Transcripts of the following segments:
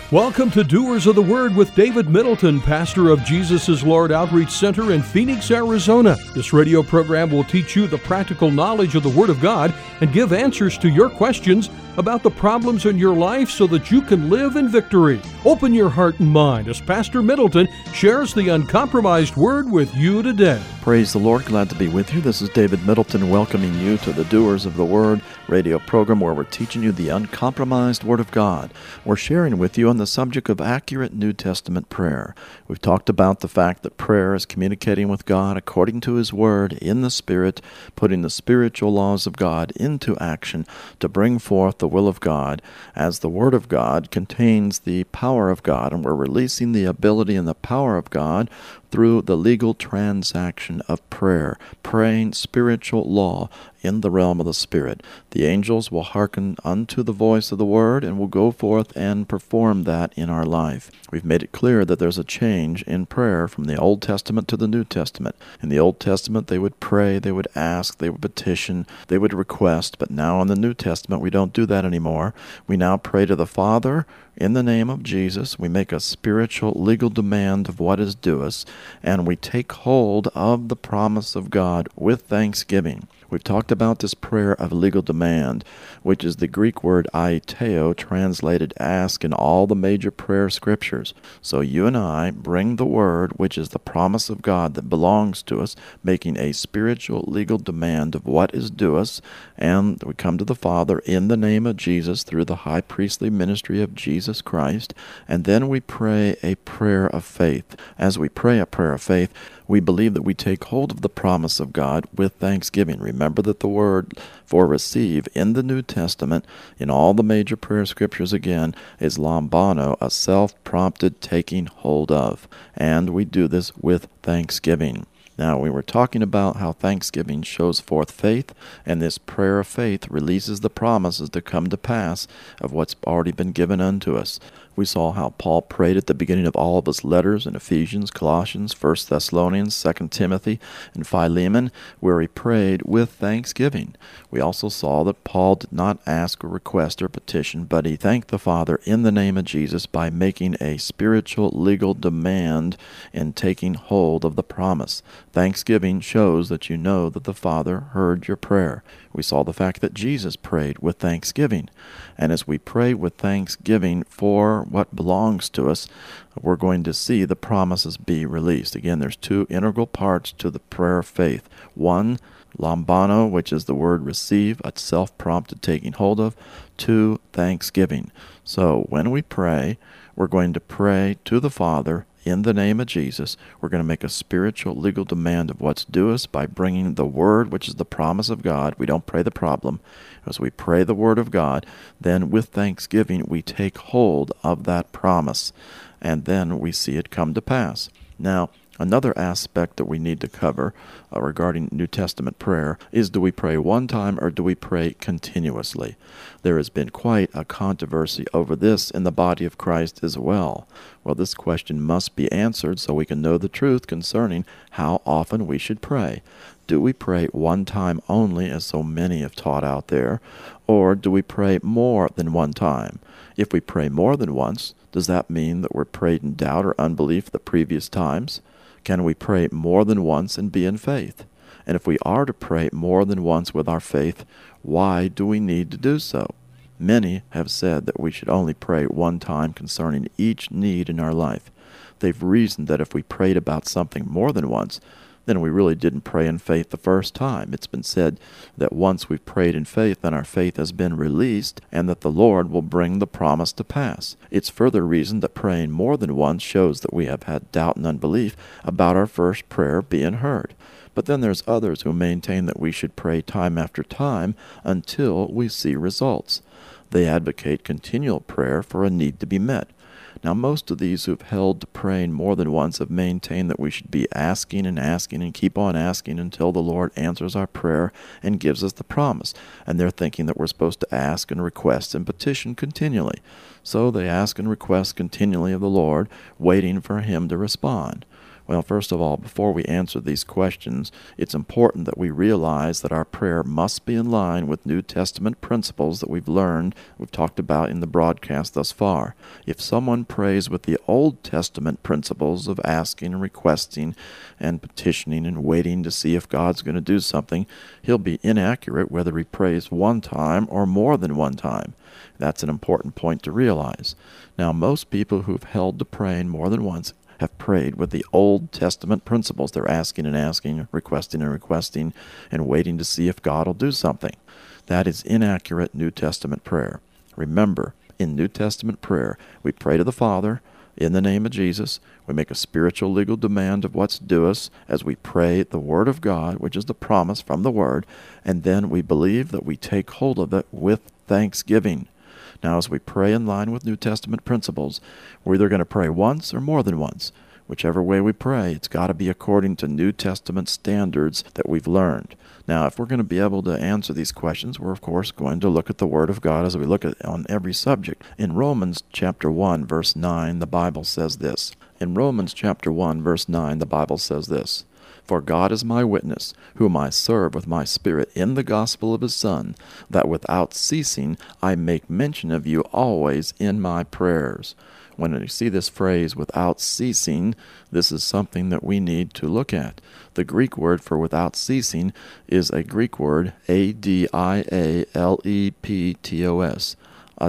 Welcome to Doers of the Word with David Middleton, pastor of Jesus is Lord Outreach Center in Phoenix, Arizona. This radio program will teach you the practical knowledge of the Word of God and give answers to your questions about the problems in your life so that you can live in victory. Open your heart and mind as Pastor Middleton shares the uncompromised Word with you today. Praise the Lord. Glad to be with you. This is David Middleton welcoming you to the Doers of the Word radio program where we're teaching you the uncompromised Word of God. We're sharing with you on the subject of accurate New Testament prayer. We've talked about the fact that prayer is communicating with God according to His Word in the Spirit, putting the spiritual laws of God into action to bring forth the will of God, as the Word of God contains the power of God, and we're releasing the ability and the power of God through the legal transaction of prayer, praying spiritual law in the realm of the Spirit. The angels will hearken unto the voice of the Word and will go forth and perform that in our life. We've made it clear that there's a change in prayer from the Old Testament to the New Testament. In the Old Testament, they would pray, they would ask, they would petition, they would request, but now in the New Testament, we don't do that anymore. We now pray to the Father in the name of Jesus. We make a spiritual legal demand of what is due us, and we take hold of the promise of God with thanksgiving. We've talked about this prayer of legal demand, which is the Greek word aiteo, translated ask in all the major prayer scriptures. So you and I bring the word, which is the promise of God that belongs to us, making a spiritual legal demand of what is due us, and we come to the Father in the name of Jesus through the high priestly ministry of Jesus Christ, and then we pray a prayer of faith. As we pray a prayer of faith, we believe that we take hold of the promise of God with thanksgiving. Remember that the word for receive in the New Testament, in all the major prayer scriptures again, is lambano, a self-prompted taking hold of. And we do this with thanksgiving. Now, we were talking about how thanksgiving shows forth faith, and this prayer of faith releases the promises to come to pass of what's already been given unto us. We saw how Paul prayed at the beginning of all of his letters in Ephesians, Colossians, 1 Thessalonians, 2 Timothy, and Philemon, where he prayed with thanksgiving. We also saw that Paul did not ask or request or petition, but he thanked the Father in the name of Jesus by making a spiritual legal demand in taking hold of the promise. Thanksgiving shows that you know that the Father heard your prayer. We saw the fact that Jesus prayed with thanksgiving. And as we pray with thanksgiving for what belongs to us, we're going to see the promises be released. Again, there's two integral parts to the prayer of faith. One, lambano, which is the word receive, a self-prompted taking hold of. Two, thanksgiving. So when we pray, we're going to pray to the Father in the name of Jesus. We're going to make a spiritual legal demand of what's due us by bringing the Word, which is the promise of God. We don't pray the problem. As we pray the Word of God, then with thanksgiving we take hold of that promise, and then we see it come to pass. Now, another aspect that we need to cover regarding New Testament prayer is, do we pray one time or do we pray continuously? There has been quite a controversy over this in the body of Christ as well. Well, this question must be answered so we can know the truth concerning how often we should pray. Do we pray one time only, as so many have taught out there, or do we pray more than one time? If we pray more than once, does that mean that we're prayed in doubt or unbelief the previous times? Can we pray more than once and be in faith? And if we are to pray more than once with our faith, why do we need to do so? Many have said that we should only pray one time concerning each need in our life. They've reasoned that if we prayed about something more than once, then we really didn't pray in faith the first time. It's been said that once we've prayed in faith, then our faith has been released, and that the Lord will bring the promise to pass. It's further reasoned that praying more than once shows that we have had doubt and unbelief about our first prayer being heard. But then there's others who maintain that we should pray time after time until we see results. They advocate continual prayer for a need to be met. Now, most of these who've held to praying more than once have maintained that we should be asking and keep on asking until the Lord answers our prayer and gives us the promise. And they're thinking that we're supposed to ask and request and petition continually. So they ask and request continually of the Lord, waiting for Him to respond. Well, first of all, before we answer these questions, it's important that we realize that our prayer must be in line with New Testament principles that we've talked about in the broadcast thus far. If someone prays with the Old Testament principles of asking and requesting and petitioning and waiting to see if God's going to do something, he'll be inaccurate whether he prays one time or more than one time. That's an important point to realize. Now, most people who've held to praying more than once have prayed with the Old Testament principles. They're asking and asking, requesting and requesting, and waiting to see if God will do something. That is inaccurate New Testament prayer. Remember, in New Testament prayer, we pray to the Father in the name of Jesus. We make a spiritual legal demand of what's due us as we pray the Word of God, which is the promise from the Word, and then we believe that we take hold of it with thanksgiving. Now, as we pray in line with New Testament principles, we're either going to pray once or more than once. Whichever way we pray, it's got to be according to New Testament standards that we've learned. Now, if we're going to be able to answer these questions, we're, of course, going to look at the Word of God as we look at on every subject. In Romans chapter 1, verse 9, the Bible says this. In Romans chapter 1, verse 9, the Bible says this. For God is my witness, whom I serve with my spirit in the gospel of his Son, that without ceasing I make mention of you always in my prayers. When you see this phrase, without ceasing, this is something that we need to look at. The Greek word for without ceasing is a Greek word, adialeptos,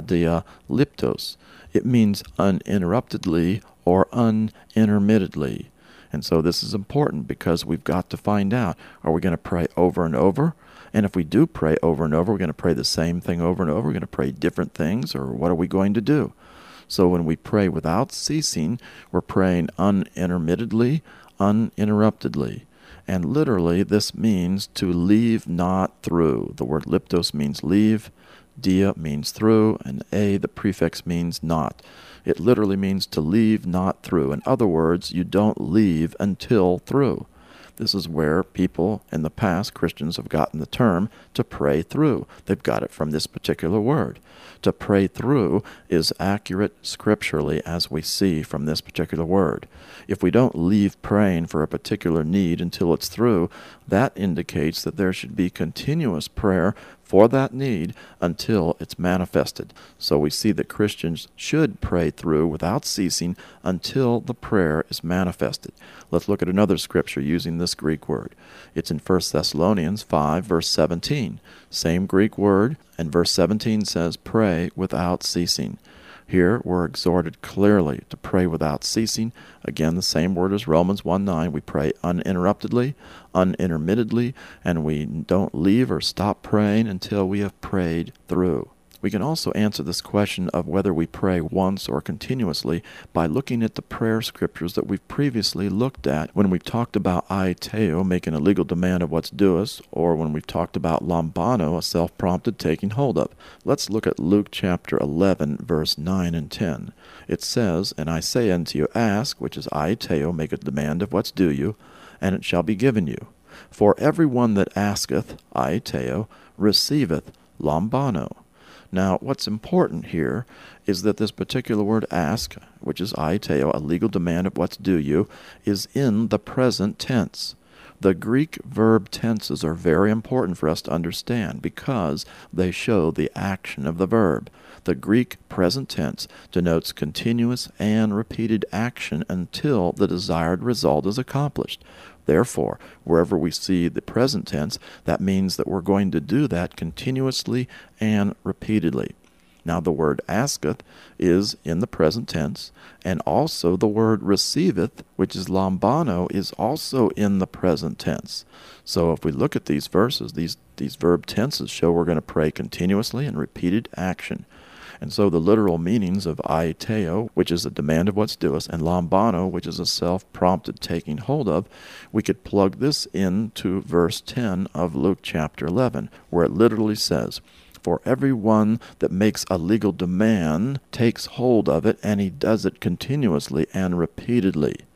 adialeptos. It means uninterruptedly or unintermittedly. And so this is important because we've got to find out, are we going to pray over and over? And if we do pray over and over, we're going to pray the same thing over and over? We're going to pray different things, or what are we going to do? So when we pray without ceasing, we're praying unintermittedly, uninterruptedly. And literally, this means to leave not through. The word leptos means leave, dia means through, and a, the prefix, means not. It literally means to leave not through. In other words, you don't leave until through. This is where people in the past, Christians, have gotten the term to pray through. They've got it from this particular word. To pray through is accurate scripturally, as we see from this particular word. If we don't leave praying for a particular need until it's through, that indicates that there should be continuous prayer for that need until it's manifested. So we see that Christians should pray through without ceasing until the prayer is manifested. Let's look at another scripture using this Greek word. It's in 1 Thessalonians 5, verse 17. Same Greek word, and verse 17 says, pray without ceasing. Here we're exhorted clearly to pray without ceasing. Again, the same word as Romans 1:9. We pray uninterruptedly, unintermittedly, and we don't leave or stop praying until we have prayed through. We can also answer this question of whether we pray once or continuously by looking at the prayer scriptures that we've previously looked at when we've talked about aiteo, making a legal demand of what's due us, or when we've talked about lambano, a self-prompted taking hold of. Let's look at Luke chapter 11, verse 9 and 10. It says, And I say unto you, ask, which is aiteo, make a demand of what's due you, and it shall be given you. For every one that asketh, aiteo, receiveth, lambano. Now, what's important here is that this particular word ask, which is aiteo, a legal demand of what's due you, is in the present tense. The Greek verb tenses are very important for us to understand because they show the action of the verb. The Greek present tense denotes continuous and repeated action until the desired result is accomplished. Therefore, wherever we see the present tense, that means that we're going to do that continuously and repeatedly. Now, the word asketh is in the present tense, and also the word receiveth, which is lambano, is also in the present tense. So if we look at these verses, these verb tenses show we're going to pray continuously and repeated action. And so the literal meanings of aiteo, which is a demand of what's due us, and lambano, which is a self-prompted taking hold of, we could plug this into verse 10 of Luke chapter 11, where it literally says, For every one that makes a legal demand takes hold of it, and he does it continuously and repeatedly.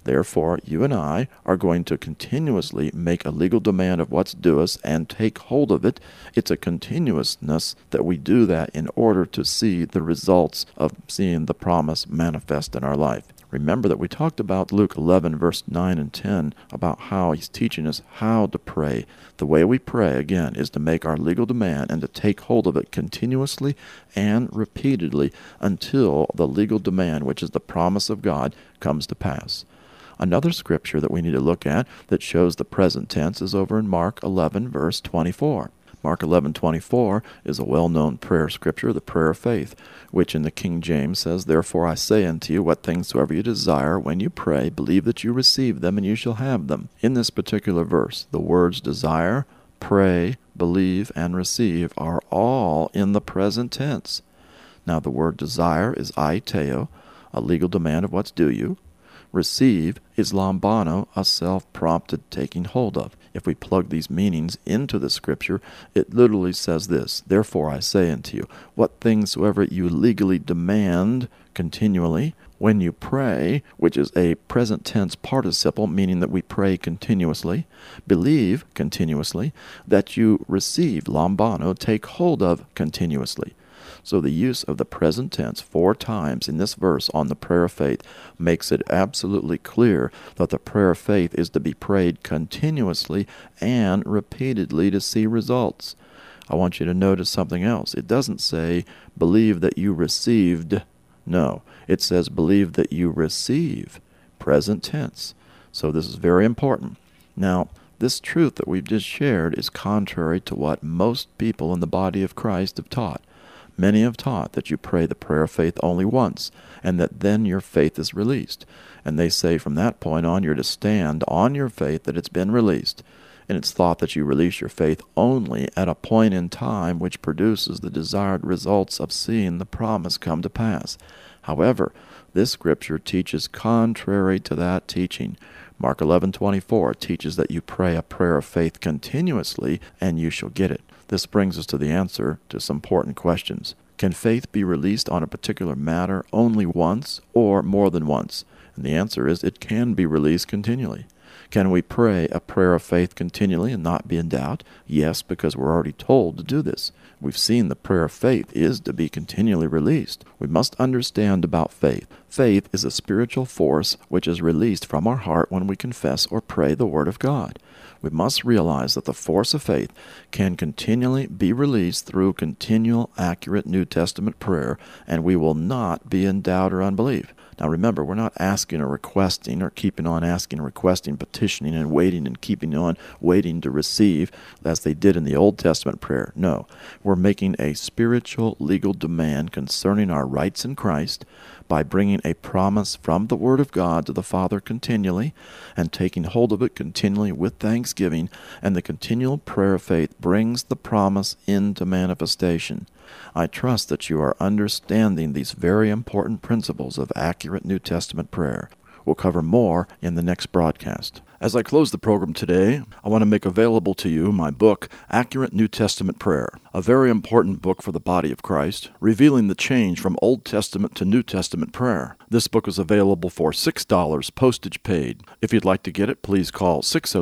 Therefore, you and I are going to continuously make a legal demand of what's due us and take hold of it. It's a continuousness that we do that in order to see the results of seeing the promise manifest in our life. Remember that we talked about Luke 11, verse 9 and 10, about how he's teaching us how to pray. The way we pray, again, is to make our legal demand and to take hold of it continuously and repeatedly until the legal demand, which is the promise of God, comes to pass. Another scripture that we need to look at that shows the present tense is over in Mark 11, verse 24. Mark 11:24 is a well-known prayer scripture, the prayer of faith, which in the King James says, "Therefore I say unto you, what things soever you desire, when you pray, believe that you receive them, and you shall have them." In this particular verse, the words desire, pray, believe, and receive are all in the present tense. Now the word desire is aiteo, a legal demand of what's due you. Receive is lambano, a self-prompted taking hold of. If we plug these meanings into the scripture, it literally says this, "Therefore I say unto you, what things soever you legally demand continually, when you pray," which is a present tense participle, meaning that we pray continuously, believe continuously, that you receive, lambano, take hold of continuously. So the use of the present tense 4 times in this verse on the prayer of faith makes it absolutely clear that the prayer of faith is to be prayed continuously and repeatedly to see results. I want you to notice something else. It doesn't say, believe that you received. No, it says, believe that you receive. Present tense. So this is very important. Now, this truth that we've just shared is contrary to what most people in the body of Christ have taught. Many have taught that you pray the prayer of faith only once, and that then your faith is released. And they say from that point on, you're to stand on your faith that it's been released. And it's thought that you release your faith only at a point in time which produces the desired results of seeing the promise come to pass. However, this scripture teaches contrary to that teaching. Mark 11:24 teaches that you pray a prayer of faith continuously, and you shall get it. This brings us to the answer to some important questions. Can faith be released on a particular matter only once or more than once? And the answer is it can be released continually. Can we pray a prayer of faith continually and not be in doubt? Yes, because we're already told to do this. We've seen the prayer of faith is to be continually released. We must understand about faith. Faith is a spiritual force which is released from our heart when we confess or pray the Word of God. We must realize that the force of faith can continually be released through continual, accurate New Testament prayer, and we will not be in doubt or unbelief. Now remember, we're not asking or requesting or keeping on asking, requesting, petitioning, and waiting and keeping on waiting to receive as they did in the Old Testament prayer. No, we're making a spiritual legal demand concerning our rights in Christ by bringing a promise from the Word of God to the Father continually and taking hold of it continually with thanksgiving, and the continual prayer of faith brings the promise into manifestation. I trust that you are understanding these very important principles of accurate New Testament prayer. We'll cover more in the next broadcast. As I close the program today, I want to make available to you my book, Accurate New Testament Prayer, a very important book for the body of Christ, revealing the change from Old Testament to New Testament prayer. This book is available for $6, postage paid. If you'd like to get it, please call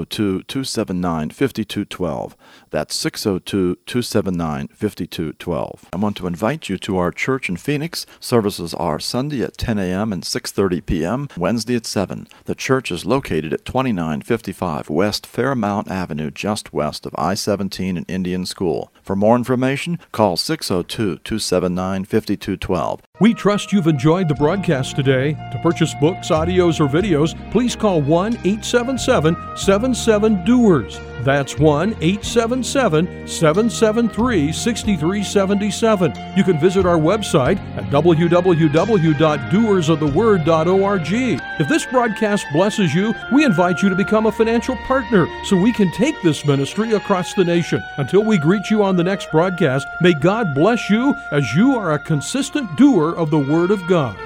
602-279-5212. That's 602-279-5212. I want to invite you to our church in Phoenix. Services are Sunday at 10 a.m. and 6:30 p.m., Wednesday at 7. The church is located at 2955 West Fairmount Avenue, just west of I-17 and Indian School. For more information, call 602-279-5212. We trust you've enjoyed the broadcast today. To purchase books, audios, or videos, please call 1-877-77-DOERS. That's 1-877-773-6377. You can visit our website at www.doersoftheword.org. If this broadcast blesses you, we invite you to become a financial partner so we can take this ministry across the nation. Until we greet you on the next broadcast, may God bless you as you are a consistent doer of the Word of God.